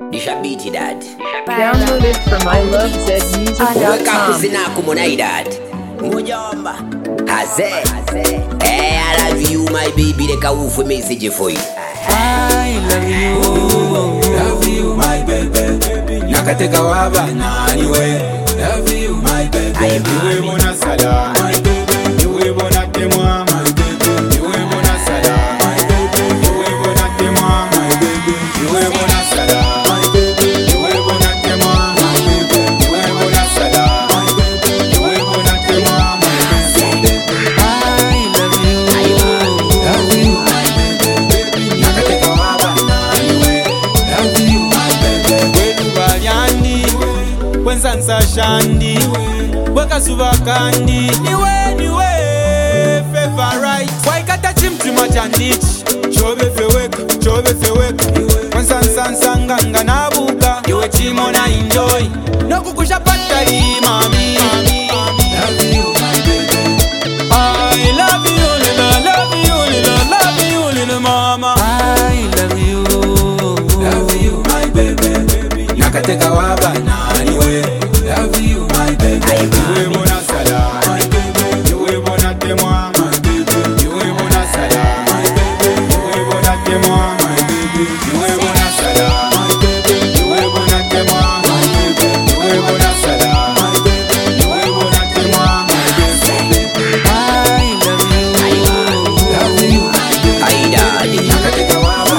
Nishabiti dad. Download it from ilovezmusic.com. Sina kumonai dad. Mujomba. Haze. Hey, I love you my baby. Leka ufu message for you. I love you my baby. Nakateka waba anyway. Love you my baby. Iwe mona sala my baby. Iwe mona temwa my baby. Iwe mona sala my baby. Iwe mona temwa my baby. Iwe mona sala my baby. Iwe mona temwa my baby. Iwe mona sala my baby. Iwe mona temwa my baby. I love you my baby. Nakateka waba anyway. Love you my baby. Wedu bayani Wensansa shandi Wekazuba kandi Niwe Favorite Waikata chimtima chanich Chobe feweka Wensansa sanganga nabuka Iwe chimo na enjoy Nokukusha patari mami Love you my baby. I love you little mama. I love you my baby. Nakateka waba anyway. Love you my baby. Iwe mona sala my baby. Iwe mona temwa my baby. Iwe mona sala my baby. Iwe mona temwa my baby. Iwe mona sala my baby. Iwe mona temwa my baby. Iwe mona sala my baby. Iwe mona temwa my baby. I love you my baby. Hey dad. Nakateka waba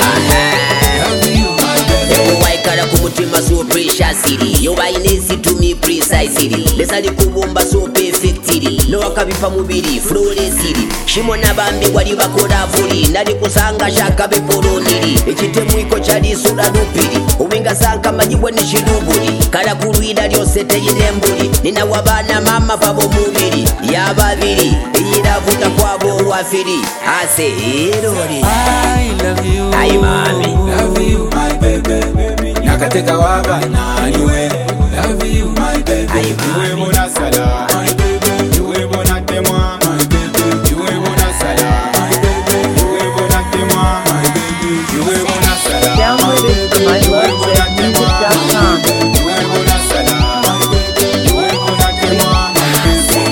love you my baby. Ewo waikara kumutima so preciously. Yo bainesi to me precisely. Lesali kubumba so perfectly. No wakabipa mubiri flawlessly. Shimona bambi wali bakola vuli. Nali kusanga shaka beporoniri. Ekitemu iko chali sura dupiri. Uwinga sanka majibwe ni shidubuli. Kala kuruida lyose teyirembuli. Nina wabana mama fabo mubiri. Yababiri. Eyiravuta kwabo wafiri. Ase erori. I love you. Ay mami. Love you my baby. Nakateka waba anyway. Love you my baby. Iwe mona sala my baby. Iwe mona temwa my baby. Iwe mona sala my baby. Iwe mona temwa my baby. Iwe mona sala. Download it from ilovezmusic.com. Iwe mona sala my baby. Iwe mona temwa my baby.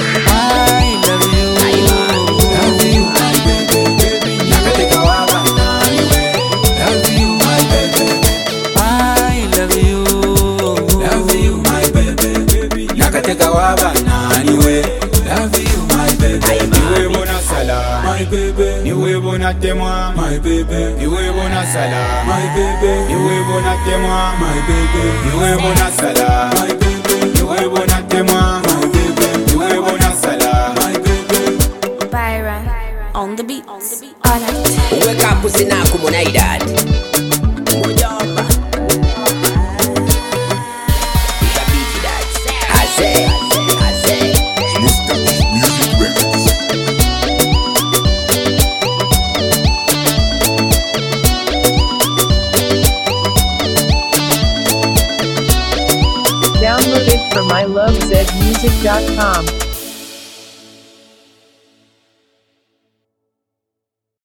I love you my baby. Nakateka waba anyway. Love you my baby. I love you my baby. Nakateka waba anyway. Love you my baby. Iwe mona sala my baby. Iwe mona temwa my baby. Iwe mona sala my baby. Iwe mona temwa my baby. Iwe mona sala my baby. Iwe mona temwa my baby. Iwe mona sala my baby. Byron on the beat. Alright. Weka pussy na kumonai dad. Mujomba. Nishabiti dad. Haze. Download it from ilovezmusic.com.